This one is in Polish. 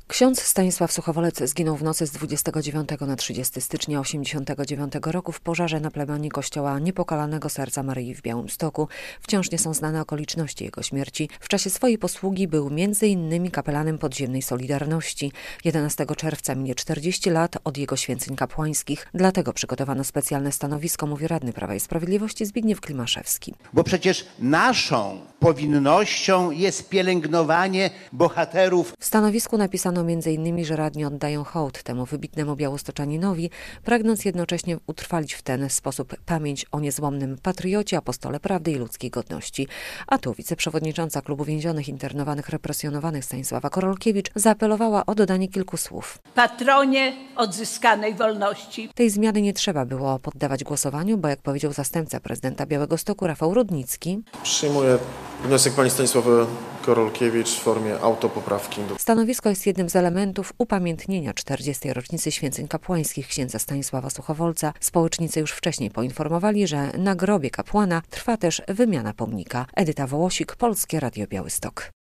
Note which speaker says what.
Speaker 1: Ksiądz Stanisław Suchowolec zginął w nocy z 29 na 30 stycznia 1989 roku w pożarze na plebanii kościoła Niepokalanego Serca Maryi w Białymstoku. Wciąż nie są znane okoliczności jego śmierci. W czasie swojej posługi był m.in. kapelanem podziemnej Solidarności. 11 czerwca minie 40 lat od jego święceń kapłańskich. Dlatego przygotowano specjalne stanowisko, mówi radny Prawa i Sprawiedliwości Zbigniew Klimaszewski.
Speaker 2: Bo przecież naszą powinnością jest pielęgnowanie bohaterów.
Speaker 1: W stanowisku napisano m.in., że radni oddają hołd temu wybitnemu białostoczaninowi, pragnąc jednocześnie utrwalić w ten sposób pamięć o niezłomnym patriocie, apostole prawdy i ludzkiej godności. A tu wiceprzewodnicząca Klubu Więzionych Internowanych Represjonowanych Stanisława Korolkiewicz zaapelowała o dodanie kilku słów.
Speaker 3: Patronie odzyskanej wolności.
Speaker 1: Tej zmiany nie trzeba było poddawać głosowaniu, bo jak powiedział zastępca prezydenta Białegostoku Rafał Rudnicki,
Speaker 4: przyjmuję wniosek pani Stanisławy Korolkiewicz w formie autopoprawki.
Speaker 1: Stanowisko jest jednym z elementów upamiętnienia 40. rocznicy święceń kapłańskich księdza Stanisława Suchowolca. Społecznicy już wcześniej poinformowali, że na grobie kapłana trwa też wymiana pomnika. Edyta Wołosik, Polskie Radio Białystok.